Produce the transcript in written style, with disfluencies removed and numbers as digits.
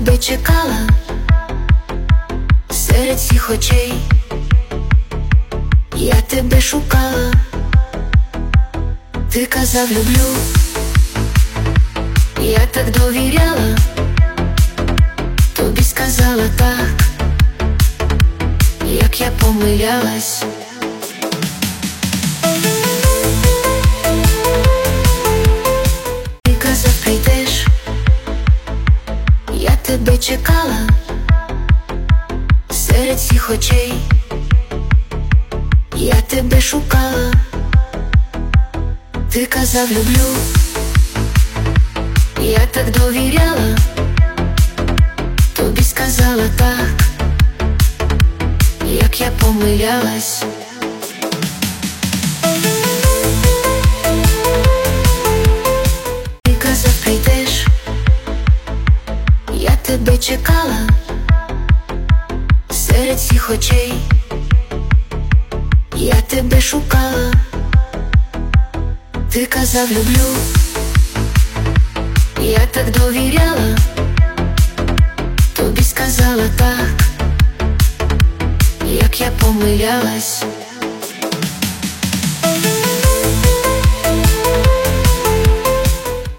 тебе чекала серед всіх очей, я тебе шукала, ти казав люблю, я так довіряла, тобі сказала так, як я помилялась. Ти казав прийдеш, я тебе чекала серед всіх очей, я тебе шукала, ти казав люблю, я так довіряла, тобі сказала так, як я помилялась. Ти казав прийдеш, я тебе чекала серед всіх очей, я тебе шукала, ти казав люблю, я так довіряла, тобі сказала так, як я помилялась.